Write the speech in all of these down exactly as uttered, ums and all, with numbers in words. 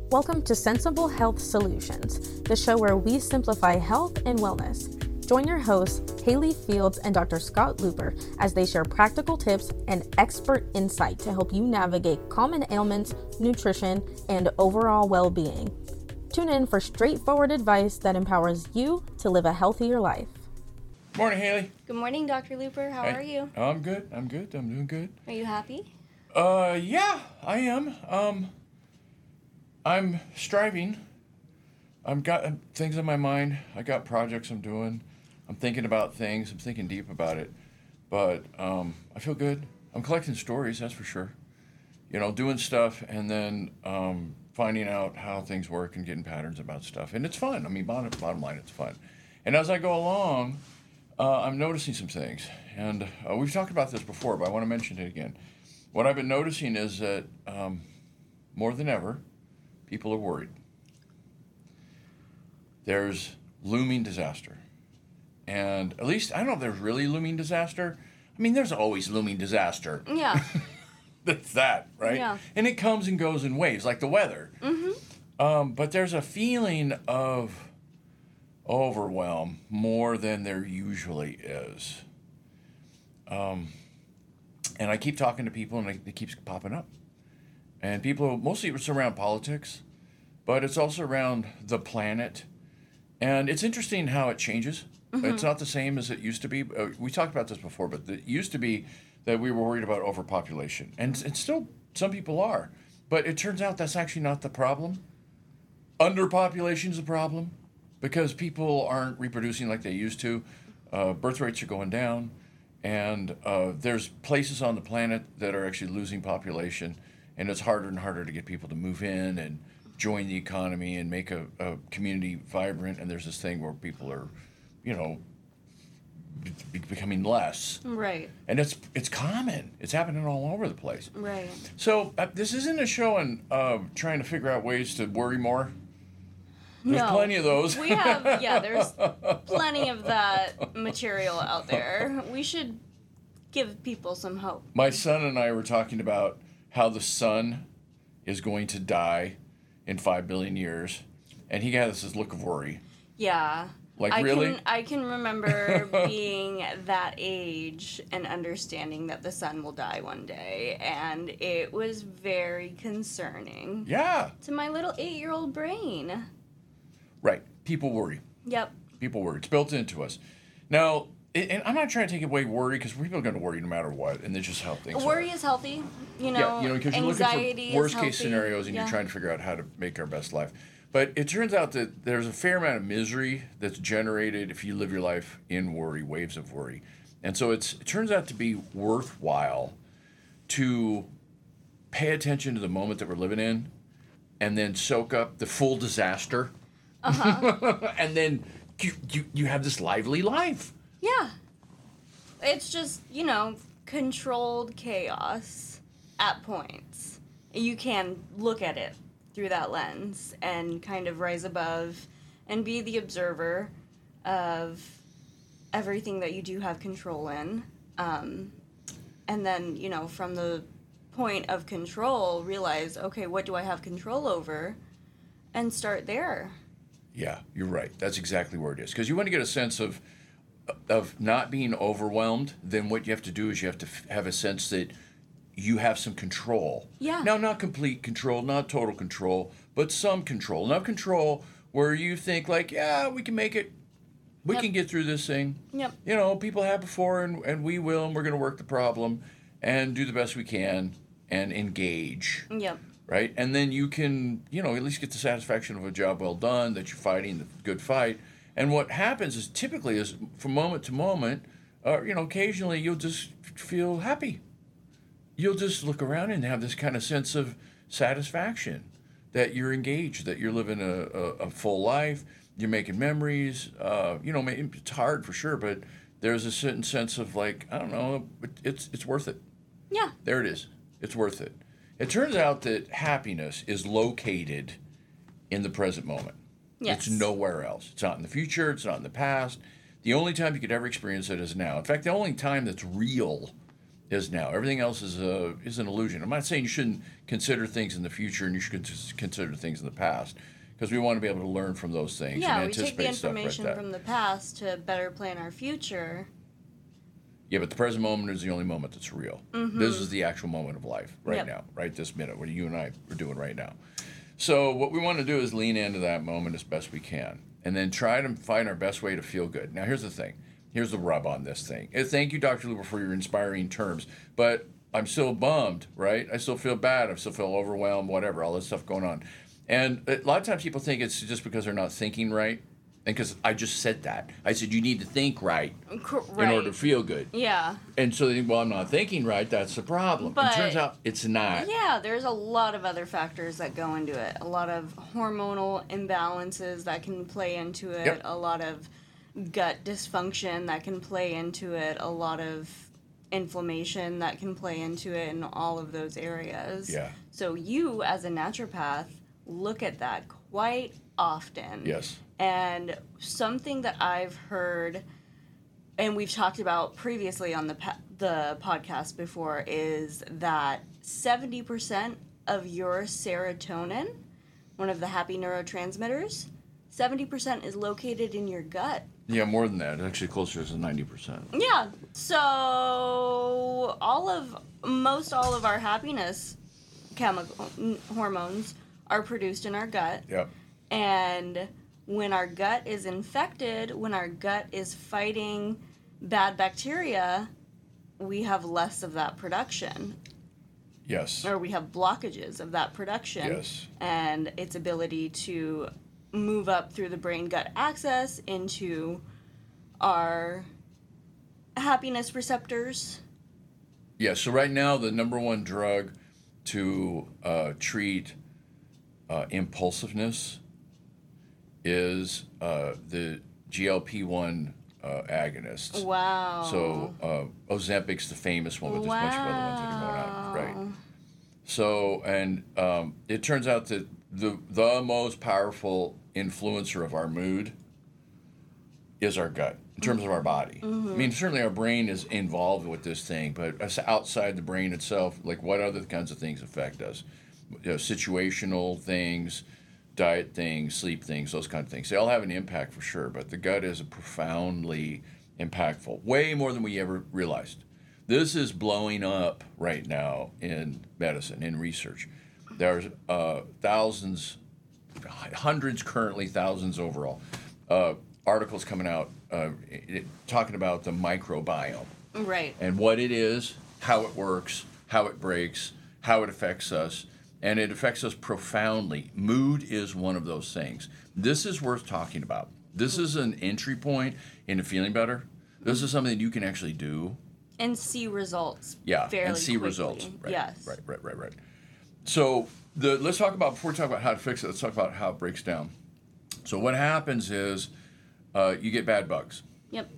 Welcome to Sensible Health Solutions, the show where we simplify health and wellness. Join your hosts, Haley Fields and Doctor Scott Looper, as they share practical tips and expert insight to help you navigate common ailments, nutrition, and overall well-being. Tune in for straightforward advice that empowers you to live a healthier life. Morning, Haley. Good morning, Doctor Looper. How Hey. are you? Oh, I'm good. I'm good. I'm doing good. Are you happy? Uh, yeah, I am. Um, I'm striving. I've got uh, things in my mind. I got projects I'm doing. I'm thinking about things. I'm thinking deep about it. But um, I feel good. I'm collecting stories, that's for sure. You know, doing stuff and then um, finding out how things work and getting patterns about stuff. And it's fun. I mean, bottom, bottom line, it's fun. And as I go along, uh, I'm noticing some things. And uh, we've talked about this before, but I want to mention it again. What I've been noticing is that um, more than ever, people are worried. There's looming disaster. And at least, I don't know if there's really looming disaster. I mean, there's always looming disaster. Yeah. That's that, right? Yeah. And it comes and goes in waves, like the weather. Mm-hmm. Um, but there's a feeling of overwhelm more than there usually is. Um, and I keep talking to people, and it, it keeps popping up. And people, mostly it's around politics, but it's also around the planet. And it's interesting how it changes. Mm-hmm. It's not the same as it used to be. Uh, we talked about this before, but it used to be that we were worried about overpopulation. And it's still, some people are. But it turns out that's actually not the problem. Underpopulation is the problem because people aren't reproducing like they used to. Uh, birth rates are going down. And uh, there's places on the planet that are actually losing population. And it's harder and harder to get people to move in and join the economy and make a, a community vibrant. And there's this thing where people are, you know, be- becoming less. Right. And it's it's common. It's happening all over the place. Right. So uh, this isn't a show on uh, trying to figure out ways to worry more. There's no. plenty of those. We have, yeah, there's plenty of that material out there. We should give people some hope. My son and I were talking about how the sun is going to die in five billion years, and he has this look of worry. Yeah. Like, I really? Can, I can remember being that age and understanding that the sun will die one day, and it was very concerning. Yeah. To my little eight-year-old brain. Right. People worry. Yep. People worry. It's built into us. Now, and I'm not trying to take away worry because people are going to worry no matter what, and it's just how things Worry are. is healthy, you know. Yeah, you know, because you're looking anxiety for worst is case healthy. scenarios, and yeah. you're trying to figure out how to make our best life. But it turns out that there's a fair amount of misery that's generated if you live your life in worry, waves of worry, and so it's it turns out to be worthwhile to pay attention to the moment that we're living in, and then soak up the full disaster. Uh-huh. And then you, you you have this lively life. Yeah. It's just, you know, controlled chaos at points. You can look at it through that lens and kind of rise above and be the observer of everything that you do have control in. Um, and then, you know, from the point of control, realize, okay, what do I have control over? And start there. Yeah, you're right. That's exactly where it is. Because you want to get a sense of of not being overwhelmed, then what you have to do is you have to f- have a sense that you have some control. Yeah. Now, not complete control, not total control, but some control. Enough control where you think like, yeah, we can make it. We Yep. can get through this thing. Yep. You know, people have before, and, and we will, and we're going to work the problem and do the best we can and engage. Yep. Right? And then you can, you know, at least get the satisfaction of a job well done, that you're fighting the good fight. And what happens is typically is from moment to moment, uh, you know, occasionally you'll just feel happy. You'll just look around and have this kind of sense of satisfaction that you're engaged, that you're living a, a, a full life, you're making memories. Uh, you know, it's hard for sure, but there's a certain sense of like, I don't know, it's it's worth it. Yeah. There it is. It's worth it. It turns out that happiness is located in the present moment. Yes. It's nowhere else. It's not in the future. It's not in the past. The only time you could ever experience it is now. In fact, the only time that's real is now. Everything else is a is an illusion. I'm not saying you shouldn't consider things in the future and you should con- consider things in the past, because we want to be able to learn from those things Yeah, and we take anticipate the stuff like information that. from the past to better plan our future. Yeah, but the present moment is the only moment that's real. Mm-hmm. This is the actual moment of life right Yep. now, right this minute, what you and I are doing right now. So what we want to do is lean into that moment as best we can, and then try to find our best way to feel good. Now, here's the thing. Here's the rub on this thing. And thank you, Doctor Luber, for your inspiring terms, but I'm still bummed, right? I still feel bad. I still feel overwhelmed, whatever, all this stuff going on. And a lot of times people think it's just because they're not thinking right. And because I just said that. I said, you need to think right, Cor- in right. order to feel good. Yeah. And so they think, well, I'm not thinking right. That's the problem. But- it turns out it's not. Yeah, there's a lot of other factors that go into it. A lot of hormonal imbalances that can play into it. Yep. A lot of gut dysfunction that can play into it. A lot of inflammation that can play into it in all of those areas. Yeah. So you, as a naturopath, look at that quite often. Yes. And something that I've heard, and we've talked about previously on the pa- the podcast before, is that seventy percent of your serotonin, one of the happy neurotransmitters, seventy percent is located in your gut. Yeah, more than that. Actually, closer to ninety percent. Yeah. So all of most all of our happiness chemical n- hormones are produced in our gut. Yep. And when our gut is infected, when our gut is fighting bad bacteria, we have less of that production. Yes. Or we have blockages of that production. Yes. And its ability to move up through the brain-gut axis into our happiness receptors. Yeah, so right now the number one drug to uh, treat uh, impulsiveness is uh, the G L P one uh, agonists. Wow. So uh, Ozempic's the famous one, but there's a bunch of other ones that are going out. Right. So, and um, it turns out that the the most powerful influencer of our mood is our gut, in terms of our body. Mm-hmm. I mean, certainly our brain is involved with this thing, but us outside the brain itself, like what other kinds of things affect us? You know, situational things, diet things, sleep things, those kind of things. They all have an impact for sure, but the gut is profoundly impactful, way more than we ever realized. This is blowing up right now in medicine, in research. There's uh, thousands, hundreds currently, thousands overall, uh, articles coming out uh, it, talking about the microbiome Right. and what it is, how it works, how it breaks, how it affects us, and it affects us profoundly. Mood is one of those things. This is worth talking about. This is an entry point into feeling better. This is something that you can actually do. And see results. Yeah, fairly and see quickly. results. Right, Yes. Right, right, right, right. So the let's talk about, before we talk about how to fix it, let's talk about how it breaks down. So what happens is uh, you get bad bugs. Yep.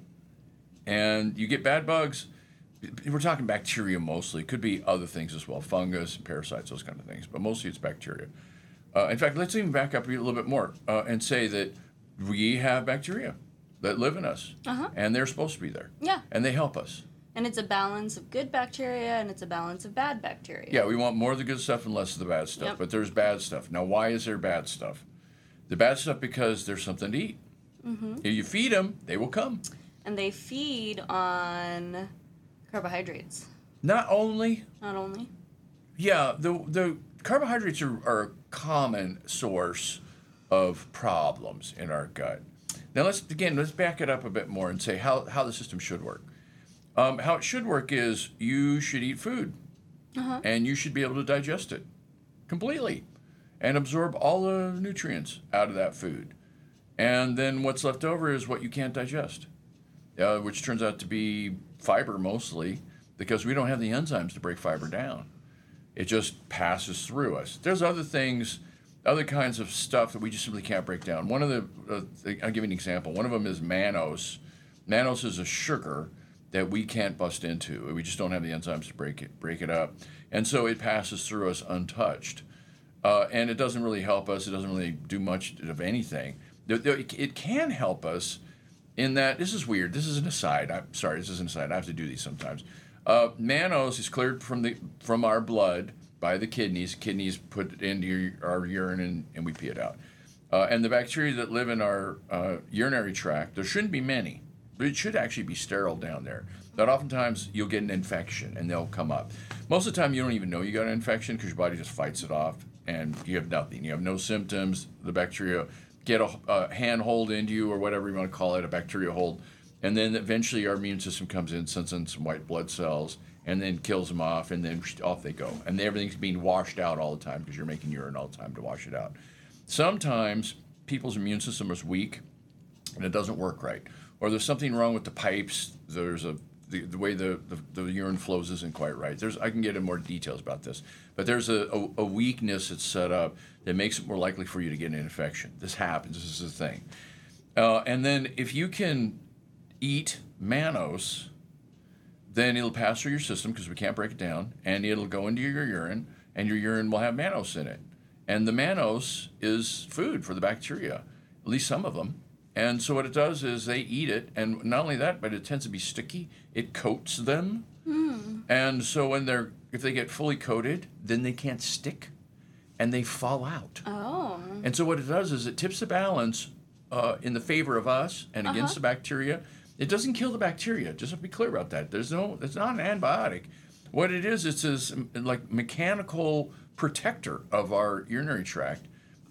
And you get bad bugs, we're talking bacteria mostly. It could be other things as well, fungus, parasites, those kind of things. But mostly it's bacteria. Uh, in fact, let's even back up a little bit more uh, and say that we have bacteria that live in us. Uh-huh. And they're supposed to be there. Yeah. And they help us. And it's a balance of good bacteria and it's a balance of bad bacteria. Yeah, we want more of the good stuff and less of the bad stuff. Yep. But there's bad stuff. Now, why is there bad stuff? The bad stuff because there's something to eat. Mm-hmm. If you feed them, they will come. And they feed on carbohydrates, Not only, not only. yeah, the the carbohydrates are, are a common source of problems in our gut. Now let's again let's back it up a bit more and say how, how the system should work. Um, how it should work is you should eat food, Uh-huh. and you should be able to digest it completely, and absorb all the nutrients out of that food. And then what's left over is what you can't digest, uh, which turns out to be fiber mostly, because we don't have the enzymes to break fiber down. It just passes through us. There's other things, other kinds of stuff that we just simply can't break down. One of the, uh, I'll give you an example. One of them is mannose. Mannose is a sugar that we can't bust into. We just don't have the enzymes to break it, break it up. And so it passes through us untouched. Uh, and it doesn't really help us. It doesn't really do much of anything. It can help us in that, this is weird. This is an aside. I'm sorry, this is an aside. I have to do these sometimes. Uh, mannose is cleared from the from our blood by the kidneys. Kidneys put it into your, our urine and, and we pee it out. Uh, and the bacteria that live in our uh, urinary tract, there shouldn't be many, but it should actually be sterile down there. But oftentimes you'll get an infection and they'll come up. Most of the time you don't even know you got an infection because your body just fights it off and you have nothing. You have no symptoms. The bacteria get a, a hand hold into you or whatever you want to call it, a bacteria hold. And then eventually our immune system comes in, sends in some white blood cells, and then kills them off, and then off they go. And everything's being washed out all the time because you're making urine all the time to wash it out. Sometimes people's immune system is weak and it doesn't work right. Or there's something wrong with the pipes. There's a the, the way the, the, the urine flows isn't quite right. There's I can get into more details about this. But there's a, a, a weakness that's set up that makes it more likely for you to get an infection. This happens. This is the thing. Uh, and then if you can eat mannose, then it'll pass through your system because we can't break it down, and it'll go into your urine, and your urine will have mannose in it. And the mannose is food for the bacteria, at least some of them. And so what it does is they eat it, and not only that, but it tends to be sticky. It coats them. Mm. And so when they're, if they get fully coated, then they can't stick, and they fall out. Oh. And so what it does is it tips the balance uh, in the favor of us and Uh-huh. against the bacteria. It doesn't kill the bacteria. Just to be clear about that. There's no. It's not an antibiotic. What it is, it's this like mechanical protector of our urinary tract,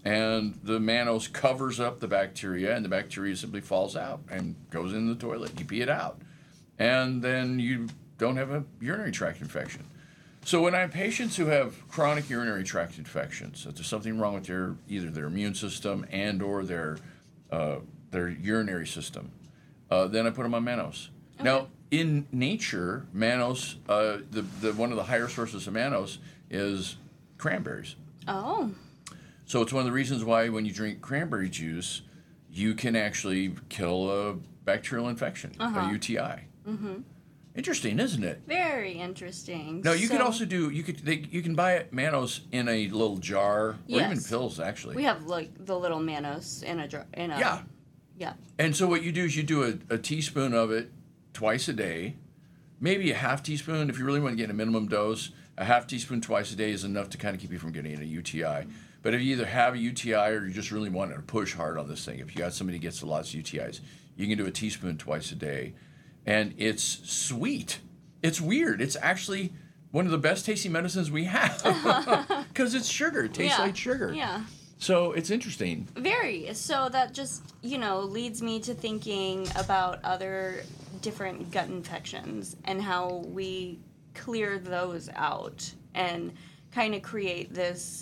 and the mannose covers up the bacteria, and the bacteria simply falls out and goes in the toilet. You pee it out, and then you don't have a urinary tract infection. So when I have patients who have chronic urinary tract infections, that there's something wrong with their either their immune system and or their uh, their urinary system. Uh, then I put them on mannose. Okay. Now, in nature, mannose, uh, the, the one of the higher sources of mannose is cranberries. Oh. So it's one of the reasons why when you drink cranberry juice, you can actually kill a bacterial infection, uh-huh. a U T I. Mm-hmm. Interesting, isn't it? Very interesting. No, you so, could also do you could they, you can buy mannose in a little jar, yes. or even pills actually. We have like the little mannose in a jar. In a, yeah. Yeah. And so what you do is you do a, a teaspoon of it twice a day, maybe a half teaspoon if you really want to get a minimum dose. A half teaspoon twice a day is enough to kind of keep you from getting a U T I. But if you either have a U T I or you just really want to push hard on this thing, if you got somebody who gets lots of U T Is, you can do a teaspoon twice a day. And it's sweet. It's weird. It's actually one of the best tasting medicines we have because it's sugar. It tastes yeah. like sugar. Yeah. So it's interesting. Very. So that just, you know, leads me to thinking about other different gut infections and how we clear those out and kind of create this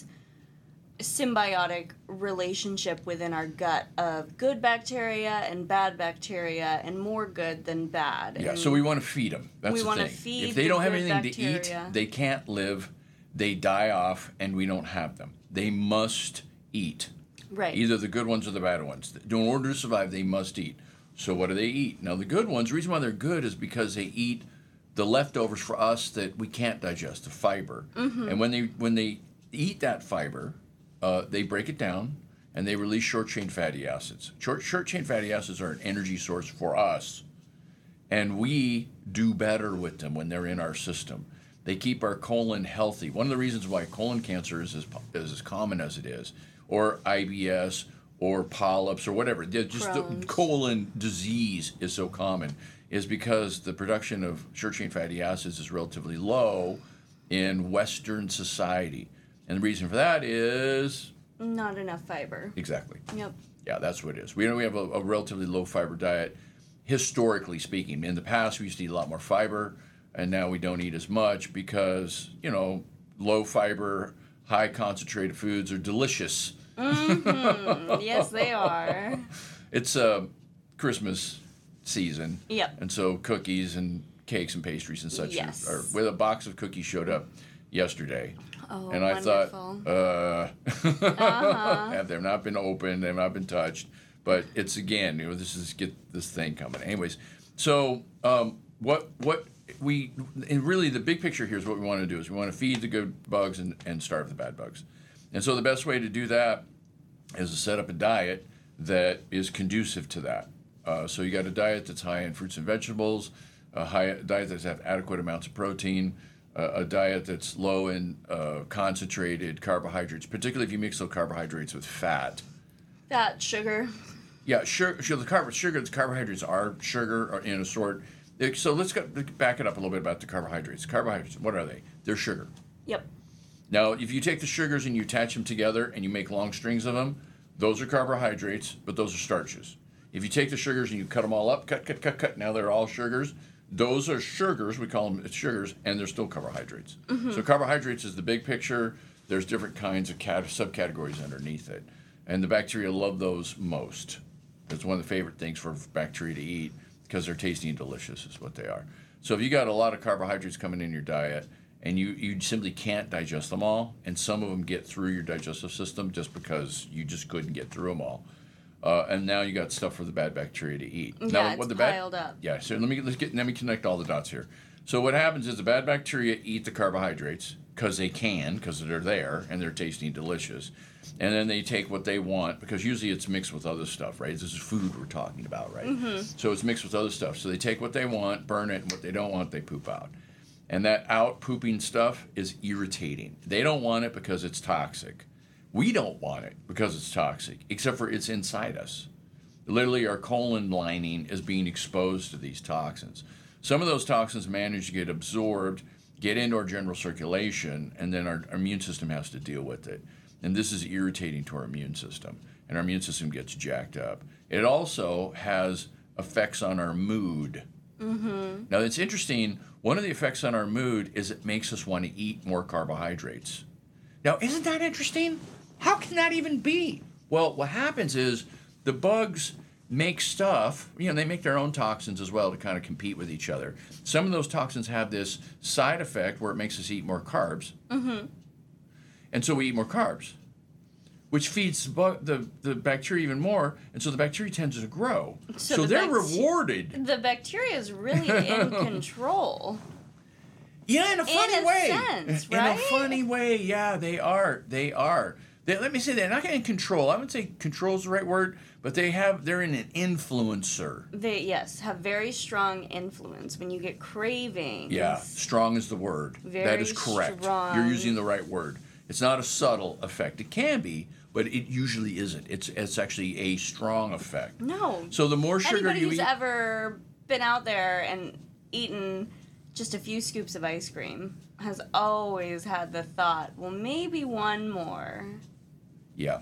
symbiotic relationship within our gut of good bacteria and bad bacteria and more good than bad. Yeah, and so we want to feed them. That's we the want to thing. feed If they the don't have good anything bacteria. to eat, they can't live. They die off, and we don't have them. They must eat. Right. Either the good ones or the bad ones. In order to survive, they must eat. So what do they eat? Now, the good ones, the reason why they're good is because they eat the leftovers for us that we can't digest, the fiber. Mm-hmm. And when they when they eat that fiber, uh, they break it down, and they release short-chain fatty acids. Short, short-chain fatty acids are an energy source for us, and we do better with them when they're in our system. They keep our colon healthy. One of the reasons why colon cancer is as, is as common as it is, or I B S, or polyps, or whatever, just Crohn's. the colon disease is so common, is because the production of short-chain fatty acids is relatively low in Western society. And the reason for that is... Not enough fiber. Exactly. Yep. Yeah, that's what it is. We know we have a, a relatively low fiber diet, historically speaking. In the past, we used to eat a lot more fiber, and now we don't eat as much because, you know, low fiber, high concentrated foods are delicious. Mm-hmm. Yes, they are. It's uh, Christmas season. Yep. And so cookies and cakes and pastries and such Yes. are, are with a box of cookies showed up yesterday. Oh, and I wonderful. thought, uh, Uh-huh. have they not been opened? They've not been touched. But it's again, you know, this is get this thing coming. Anyways, so um, what what we and really the big picture here is what we want to do is we want to feed the good bugs and, and starve the bad bugs. And so the best way to do that is to set up a diet that is conducive to that. Uh, so you got a diet that's high in fruits and vegetables, a high diet that has adequate amounts of protein, uh, a diet that's low in uh, concentrated carbohydrates, particularly if you mix those carbohydrates with fat. Fat, sugar. Yeah, sugar. The carb, sugar. The carbohydrates are sugar or in a sort. So let's go, back it up a little bit about the carbohydrates. Carbohydrates, what are they? They're sugar. Yep. Now, if you take the sugars and you attach them together and you make long strings of them, those are carbohydrates, but those are starches. If you take the sugars and you cut them all up, cut, cut, cut, cut, now they're all sugars. Those are sugars, we call them sugars, and they're still carbohydrates. Mm-hmm. So carbohydrates is the big picture. There's different kinds of cat- subcategories underneath it. And the bacteria love those most. It's one of the favorite things for bacteria to eat because they're tasty and delicious is what they are. So if you got a lot of carbohydrates coming in your diet, and you, you simply can't digest them all, and some of them get through your digestive system just because you just couldn't get through them all. Uh, and now you got stuff for the bad bacteria to eat. Yeah, now, it's what the piled bad, up. Yeah, so let me let's get let me connect all the dots here. So what happens is the bad bacteria eat the carbohydrates because they can, because they're there and they're tasty and delicious, and then they take what they want because usually it's mixed with other stuff, right? This is food we're talking about, right? Mm-hmm. So it's mixed with other stuff. So they take what they want, burn it, and what they don't want, they poop out. And that out pooping stuff is irritating. They don't want it because it's toxic. We don't want it because it's toxic, except for it's inside us. Literally, our colon lining is being exposed to these toxins. Some of those toxins manage to get absorbed, get into our general circulation, and then our, our immune system has to deal with it. And this is irritating to our immune system, and our immune system gets jacked up. It also has effects on our mood. Mm-hmm. Now, it's interesting. One of the effects on our mood is it makes us want to eat more carbohydrates. Now, isn't that interesting? How can that even be? Well, what happens is the bugs make stuff, you know, they make their own toxins as well to kind of compete with each other. Some of those toxins have this side effect where it makes us eat more carbs. Mm-hmm. And so we eat more carbs, which feeds the, bug, the, the bacteria even more, and so the bacteria tends to grow. So, so the they're bact- rewarded. The bacteria is really in control. Yeah, in a funny in a way. Sense, right? In a funny way, yeah, they are. They are. They, let me say they're not in control. I wouldn't say control is the right word, but they have. They're in an influencer. They yes have very strong influence when you get cravings. Yeah, strong is the word. Very that is correct. Strong. You're using the right word. It's not a subtle effect. It can be, but it usually isn't. It's it's actually a strong effect. No. So the more sugar Anybody you who's eat, ever been out there and eaten just a few scoops of ice cream has always had the thought, well, maybe one more. Yeah.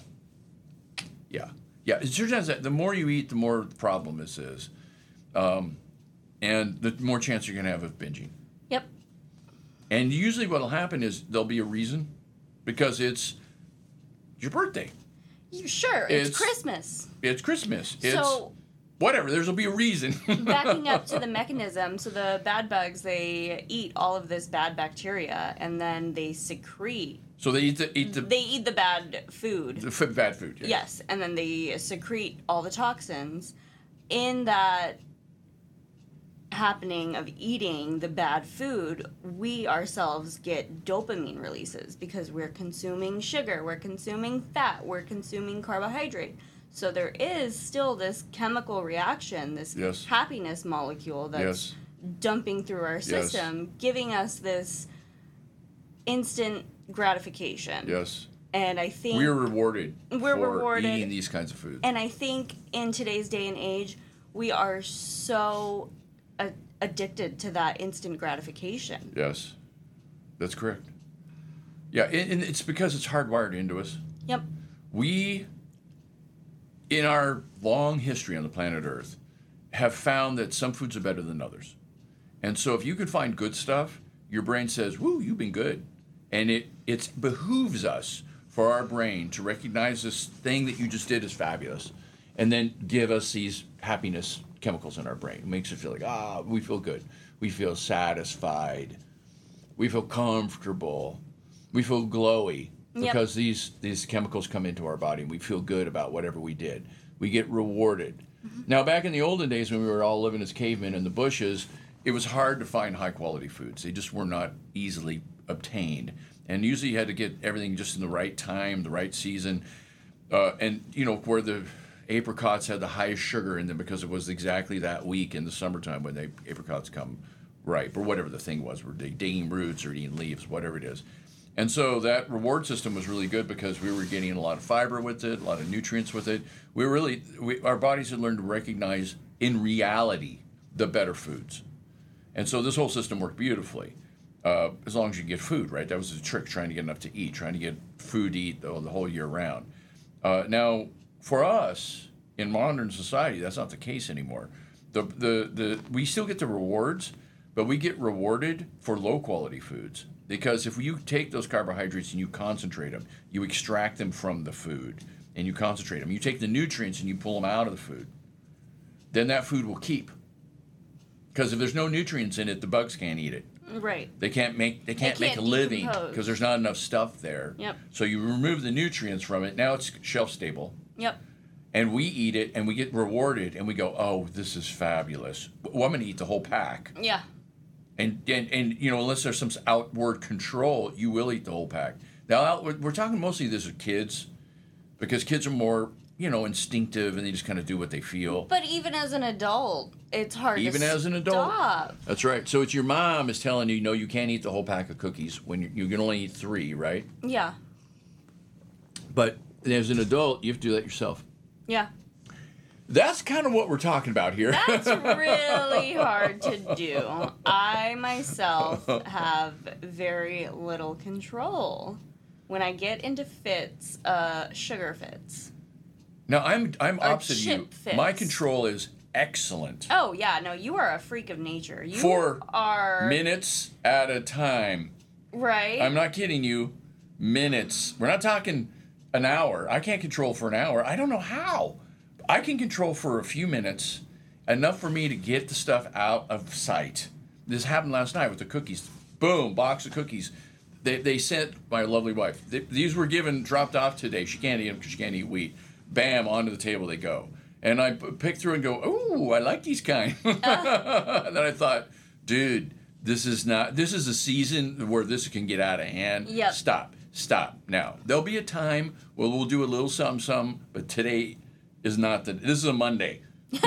Yeah. Yeah. It turns out that the more you eat, the more the problem this is. Um, and the more chance you're going to have of binging. Yep. And usually what will happen is there'll be a reason because it's your birthday. You, sure. It's, It's- Christmas. It's Christmas. It's So whatever. There's will be a reason. backing up to the mechanism, so the bad bugs, they eat all of this bad bacteria and then they secrete. So they eat the eat the, They eat the bad food. the f- bad food. Yeah. Yes, and then they secrete all the toxins. In that happening of eating the bad food, we ourselves get dopamine releases because we're consuming sugar, we're consuming fat, we're consuming carbohydrate. So there is still this chemical reaction, this Yes. happiness molecule that's Yes. dumping through our system, giving us this instant gratification. Yes. And I think We're rewarded We're for rewarded. eating these kinds of foods. And I think in today's day and age, we are so a- addicted to that instant gratification. Yes. That's correct. Yeah, and, and it's because it's hardwired into us. Yep. We, in our long history on the planet Earth, have found that some foods are better than others. And so if you can find good stuff, your brain says, woo, you've been good. And it, it behooves us for our brain to recognize this thing that you just did is fabulous and then give us these happiness chemicals in our brain. It makes it feel like, ah, we feel good. We feel satisfied. We feel comfortable. We feel glowy Yep. because these, these chemicals come into our body and we feel good about whatever we did. We get rewarded. Mm-hmm. Now, back in the olden days when we were all living as cavemen in the bushes, it was hard to find high-quality foods. They just were not easily obtained. And usually you had to get everything just in the right time, the right season. Uh, and, you know, where the apricots had the highest sugar in them because it was exactly that week in the summertime when they apricots come ripe, or whatever the thing was, we're digging roots or eating leaves, whatever it is. And so that reward system was really good because we were getting a lot of fiber with it, a lot of nutrients with it. We really, we, our bodies had learned to recognize in reality the better foods. And so this whole system worked beautifully, uh, as long as you get food, right? That was the trick, trying to get enough to eat, trying to get food to eat the, the whole year round. Uh, now, for us, in modern society, that's not the case anymore. The, the, the, we still get the rewards, but we get rewarded for low-quality foods. Because if you take those carbohydrates and you concentrate them, you extract them from the food, and you concentrate them. You take the nutrients and you pull them out of the food. Then that food will keep. Because if there's no nutrients in it, the bugs can't eat it. Right. They can't make they can't, They can't make a living decompose. because there's not enough stuff there. Yep. So you remove the nutrients from it. Now it's shelf stable. Yep. And we eat it and we get rewarded and we go, oh, this is fabulous. Well, I'm going to eat the whole pack. Yeah. And, and, and you know, unless there's some outward control, you will eat the whole pack. Now, outward, we're talking mostly this are kids, because kids are more, you know, instinctive and they just kind of do what they feel. But even as an adult, it's hard Even to as an adult. stop. That's right. So it's your mom is telling you, no, you can't eat the whole pack of cookies when you, you can only eat three, right? Yeah. But as an adult, you have to do that yourself. Yeah. That's kind of what we're talking about here. That's really hard to do. I myself have very little control when I get into fits, uh, sugar fits. Now, I'm I'm Or opposite of you. chip fits. My control is excellent. Oh yeah, no, you are a freak of nature. You For are minutes at a time. right. I'm not kidding you. Minutes. We're not talking an hour. I can't control for an hour. I don't know how. I can control for a few minutes, enough for me to get the stuff out of sight. This happened last night with the cookies. Boom, box of cookies. They they sent my lovely wife. They, these were given, dropped off today. She can't eat them because she can't eat wheat. Bam, onto the table they go. And I p- pick through and go, ooh, I like these kind. And then I thought, dude, this is not, this is a season where this can get out of hand. Yep. Stop, stop. Now, there'll be a time where we'll do a little something, something, but today is not the, this is a Monday.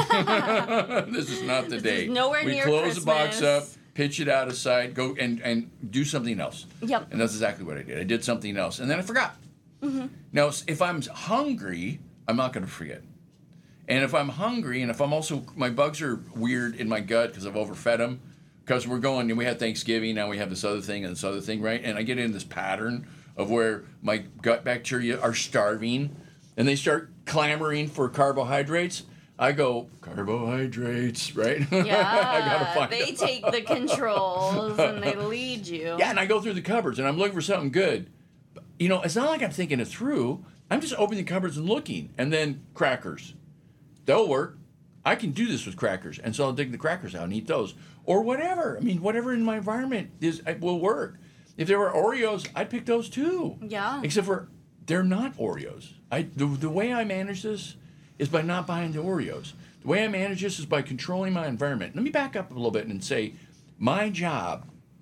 This is not the This day. is nowhere we near close the box up, Christmas. pitch it out of sight, go and, and do something else. Yep. And that's exactly what I did. I did something else, and then I forgot. Mm-hmm. Now, if I'm hungry, I'm not going to forget. And if I'm hungry, and if I'm also, my bugs are weird in my gut because I've overfed them, because we're going, and we had Thanksgiving, now we have this other thing and this other thing, right? And I get in this pattern of where my gut bacteria are starving, and they start clamoring for carbohydrates. I go, carbohydrates, right? Yeah, I gotta find they them. take the controls and they lead you. Yeah, and I go through the cupboards, and I'm looking for something good. But, you know, it's not like I'm thinking it through. I'm just opening the cupboards and looking, and then crackers. They'll work. I can do this with crackers, and so I'll dig the crackers out and eat those, or whatever. I mean, whatever in my environment is will work. If there were Oreos, I'd pick those too. Yeah. Except for they're not Oreos. I the, the way I manage this is by not buying the Oreos. The way I manage this is by controlling my environment. Let me back up a little bit and say, my job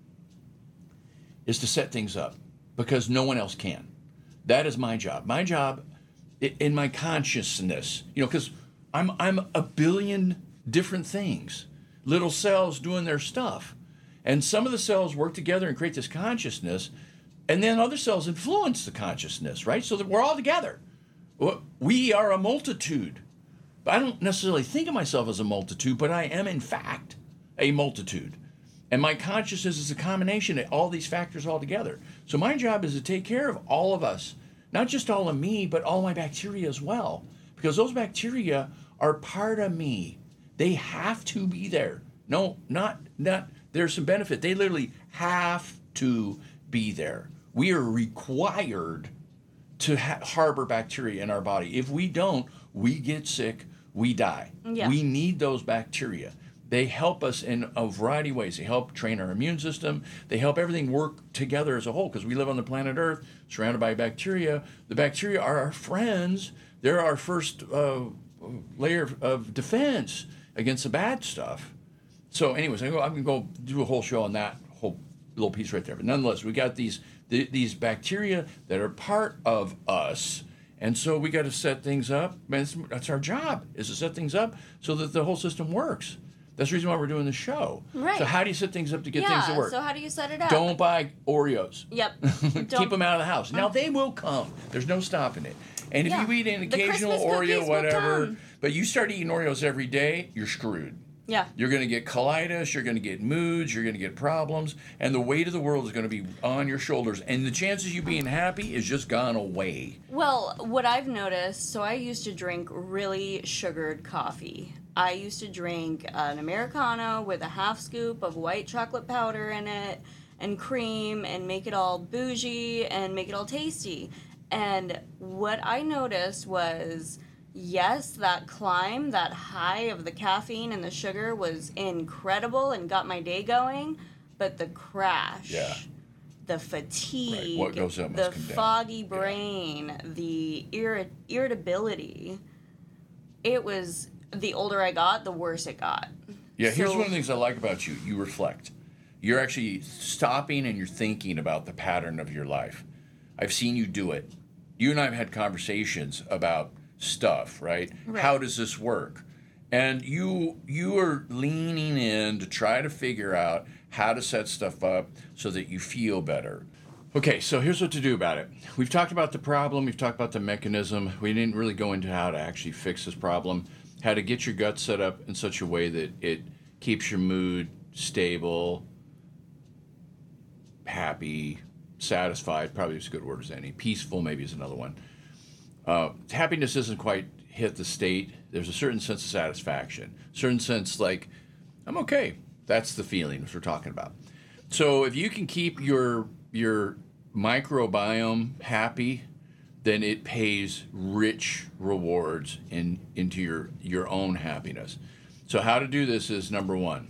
is to set things up because no one else can. That is my job. My job i- in my consciousness, you know, because I'm I'm a billion different things, little cells doing their stuff. And some of the cells work together and create this consciousness, and then other cells influence the consciousness, right? So that we're all together. Well, we are a multitude. I don't necessarily think of myself as a multitude, but I am in fact a multitude. And my consciousness is a combination of all these factors all together. So my job is to take care of all of us, not just all of me, but all my bacteria as well. Because those bacteria are part of me. They have to be there. No, not, not, there's some benefit. They literally have to be there. We are required to ha- harbor bacteria in our body. If we don't, we get sick, we die. Yeah. We need those bacteria. They help us in a variety of ways. They help train our immune system. They help everything work together as a whole because we live on the planet Earth surrounded by bacteria. The bacteria are our friends. They're our first uh, layer of defense against the bad stuff. So anyways, I'm going to go do a whole show on that whole little piece right there. But nonetheless, we got these th- these bacteria that are part of us, And so we got to set things up. That's our job, is to set things up so that the whole system works. That's the reason why we're doing the show. Right. So how do you set things up to get yeah, things to work? So how do you set it up? Don't buy Oreos. Yep. Keep them out of the house. Now, they will come. There's no stopping it. And if yeah. you eat an The occasional Christmas cookies Oreo, will whatever, come. but you start eating Oreos every day, you're screwed. Yeah. You're going to get colitis, you're going to get moods, you're going to get problems, and the weight of the world is going to be on your shoulders. And the chances of you being happy is just gone away. Well, what I've noticed, so I used to drink really sugared coffee. I used to drink an Americano with a half scoop of white chocolate powder in it and cream and make it all bougie and make it all tasty. And what I noticed was, yes, that climb, that high of the caffeine and the sugar was incredible and got my day going, but the crash, Yeah. the fatigue, Right. What goes up the must come down. foggy brain, yeah. the irri- irritability, it was, the older I got, the worse it got. Yeah, here's So- one of the things I like about you. You reflect. You're actually stopping and you're thinking about the pattern of your life. I've seen you do it. You and I have had conversations about stuff, right? Right. How does this work? And you you are leaning in to try to figure out how to set stuff up so that you feel better. Okay, so here's what to do about it. We've talked about the problem. We've talked about the mechanism. We didn't really go into how to actually fix this problem, how to get your gut set up in such a way that it keeps your mood stable, happy, satisfied, probably as good a word as any. Peaceful maybe is another one. Uh, happiness doesn't quite hit the state. There's a certain sense of satisfaction, certain sense like, I'm okay. That's the feeling which we're talking about. So if you can keep your your microbiome happy, then it pays rich rewards in into your your own happiness. So how to do this is, number one,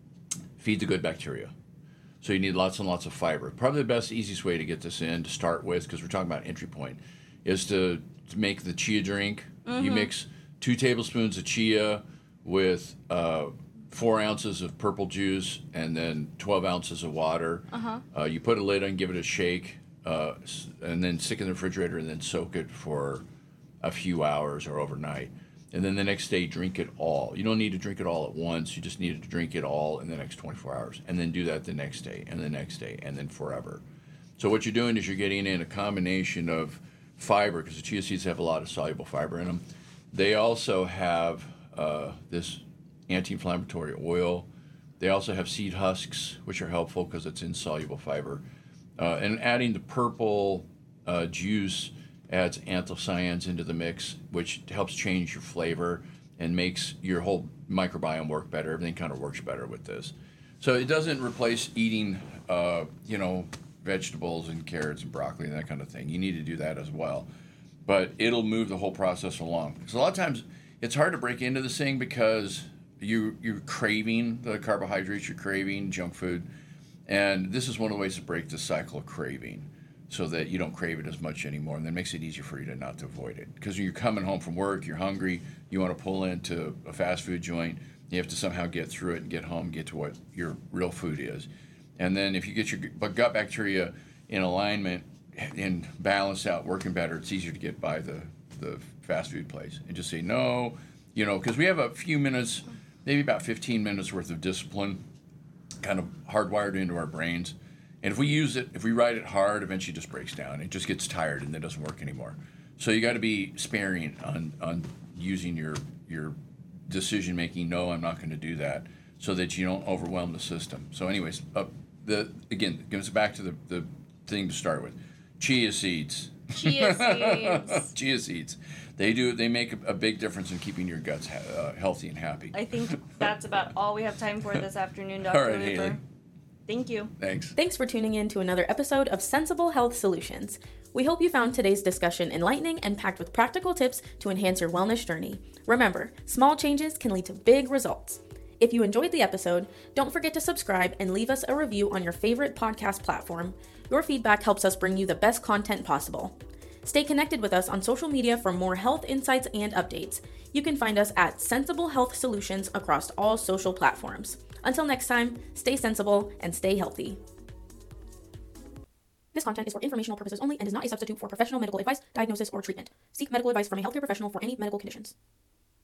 feed the good bacteria. So you need lots and lots of fiber. Probably the best, easiest way to get this in to start with, because we're talking about entry point, is to, to make the chia drink. Mm-hmm. You mix two tablespoons of chia with uh, four ounces of purple juice and then twelve ounces of water. Uh-huh. Uh, you put a lid on, give it a shake, uh, and then stick it in the refrigerator and then soak it for a few hours or overnight. And then the next day, drink it all. You don't need to drink it all at once. You just need to drink it all in the next twenty-four hours. And then do that the next day, and the next day, and then forever. So what you're doing is you're getting in a combination of fiber, because the chia seeds have a lot of soluble fiber in them. They also have uh, this anti-inflammatory oil. They also have seed husks, which are helpful because it's insoluble fiber. Uh, and adding the purple uh, juice adds anthocyanins into the mix, which helps change your flavor and makes your whole microbiome work better. Everything kind of works better with this. So it doesn't replace eating, uh, you know, vegetables and carrots and broccoli and that kind of thing. You need to do that as well. But it'll move the whole process along. Because a lot of times it's hard to break into this thing because you, you're craving the carbohydrates, you're craving junk food. And this is one of the ways to break the cycle of craving, so that you don't crave it as much anymore, and that makes it easier for you to not to avoid it. Because when you're coming home from work, you're hungry, you want to pull into a fast food joint, you have to somehow get through it and get home, get to what your real food is. And then if you get your gut bacteria in alignment and balanced out, working better, it's easier to get by the, the fast food place. And just say no, you know, because we have a few minutes, maybe about fifteen minutes worth of discipline kind of hardwired into our brains. And if we use it, if we ride it hard, eventually it just breaks down. It just gets tired and it doesn't work anymore. So you got to be sparing on, on using your your decision making. No, I'm not going to do that, so that you don't overwhelm the system. So, anyways, uh, the again, gives us back to the, the thing to start with. Chia seeds. Chia seeds. Chia seeds. They do. They make a, a big difference in keeping your guts uh, healthy and happy. I think that's about all we have time for this afternoon, Doctor All right, Looper. Haley. Thank you. Thanks. Thanks for tuning in to another episode of Sensible Health Solutions. We hope you found today's discussion enlightening and packed with practical tips to enhance your wellness journey. Remember, small changes can lead to big results. If you enjoyed the episode, don't forget to subscribe and leave us a review on your favorite podcast platform. Your feedback helps us bring you the best content possible. Stay connected with us on social media for more health insights and updates. You can find us at Sensible Health Solutions across all social platforms. Until next time, stay sensible and stay healthy. This content is for informational purposes only and is not a substitute for professional medical advice, diagnosis, or treatment. Seek medical advice from a healthcare professional for any medical conditions.